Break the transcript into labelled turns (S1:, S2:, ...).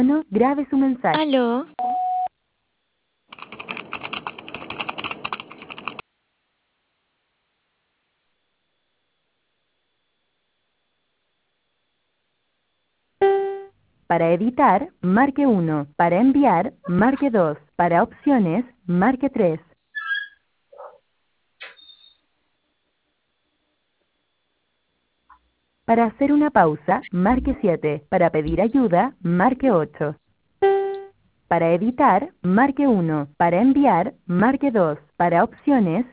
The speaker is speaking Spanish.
S1: No, grabe su mensaje.
S2: ¿Aló?
S1: Para editar, marque 1. Para enviar, marque 2. Para opciones, marque 3. Para hacer una pausa, marque 7. Para pedir ayuda, marque 8. Para editar, marque 1. Para enviar, marque 2. Para opciones,